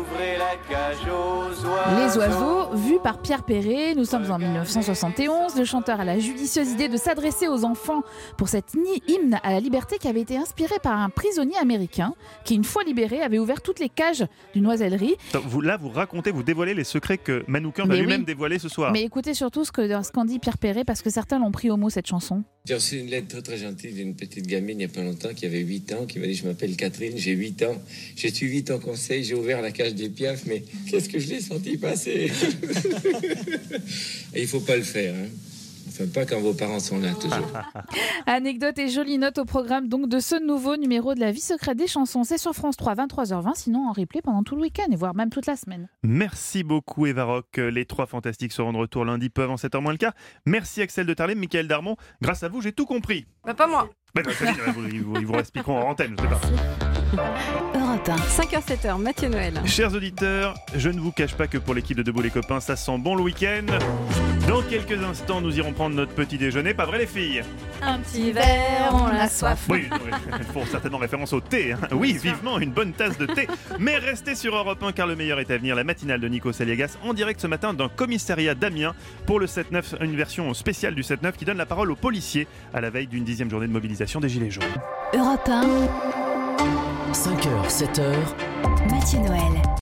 Les oiseaux, vus par Pierre Perret. Nous sommes en mille neuf cent soixante et onze. Le chanteur a la judicieuse idée de s'adresser aux enfants pour cette hymne à la liberté qui avait été inspiré par un prisonnier américain qui, une fois libéré, avait ouvert toutes les cages d'une oisellerie. Vous, là, vous racontez, vous dévoilez les secrets que Manoukian va lui-même oui. dévoiler ce soir. Mais écoutez surtout ce, que, ce qu'en dit Pierre Perret, parce que certains l'ont pris au mot, cette chanson. J'ai reçu une lettre très très gentille d'une petite gamine il n'y a pas longtemps qui avait huit ans, qui m'a dit « Je m'appelle Catherine, j'ai huit ans, j'ai suivi ton conseil, j'ai ouvert la cage des piafs, mais qu'est-ce que je l'ai senti passer ?» Et il ne faut pas le faire, hein. Enfin, pas quand vos parents sont là, toujours. Anecdote et jolie note au programme donc de ce nouveau numéro de la vie secrète des chansons. C'est sur France trois, vingt-trois heures vingt, sinon en replay pendant tout le week-end et voire même toute la semaine. Merci beaucoup Eva Rock. Les trois fantastiques seront de retour lundi, peu avant sept heures moins le quart. Merci Axel de Tarlet, Mickaël Darmon. Grâce à vous, j'ai tout compris. Bah pas moi. Bah, bah, ils vous, vous expliqueront en antenne, je sais pas. Europe un, cinq heures sept heures, Mathieu Noël. Chers auditeurs, je ne vous cache pas que pour l'équipe de Debout les copains, ça sent bon le week-end. Dans quelques instants, nous irons prendre notre petit déjeuner, pas vrai les filles? Un petit verre, on a soif. Oui, elles font certainement référence au thé. Hein. Oui, vivement une bonne tasse de thé. Mais restez sur Europe un car le meilleur est à venir. La matinale de Nico Saliegas en direct ce matin d'un commissariat d'Amiens pour le sept neuf, une version spéciale du sept neuf qui donne la parole aux policiers à la veille d'une dixième journée de mobilisation des Gilets jaunes. Europe un. cinq heures, sept heures. Mathieu Noël.